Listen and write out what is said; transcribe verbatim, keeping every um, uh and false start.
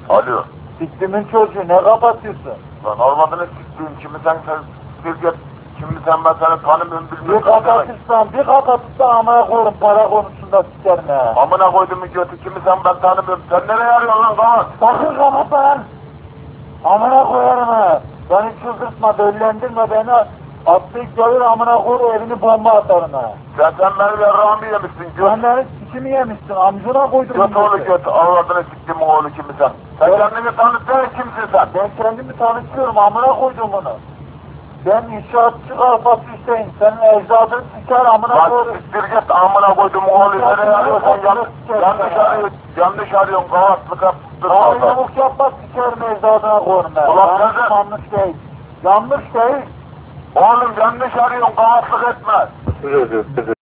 Alo. Siktimin çocuğu ne kapatıyorsun? Lan olmadığını siktiğim kimi sen sen Türkiye kimi sen ben seni tanımıyorum Bir bilmiyorum. kapatırsan bir kapatırsan amına koyarım para konusunda sikerim he. Amına koydum götü kimi sen ben tanımıyorum. Sen nereye arıyorsun lan kavat? Sakın kapat lan! Amına koyarım he. Beni çıldırtma, döllendirme beni. Atlayıp gelir amına koyar evini bomba atarım he. Sen sen benim yarrağımı yemişsin göt. Sen beni sikimi yemişsin, amcuna koydum. Göt oğlu göt. Avradını siktiğimin oğlu kimi sen? Sen kendini tanıt sen kimsin sen? Ben kendimi tanıtıyorum, amına koydum bunu. Ben inşaatçı Karpat Hüseyin, senin ecdadını siker amına Lan koyarım. siktir git amına koydum oğlu nereye arıyorsan yanlış, yanlış arıyorsun. Yanlış arıyorsun kavatlık yaptın. Abi yamuk yapma sikerim ecdadına koyarım he. Ulan Yanlış, nerede? yanlış değil. Yanlış değil. Oğlum yanlış arıyorsun kavatlık etme.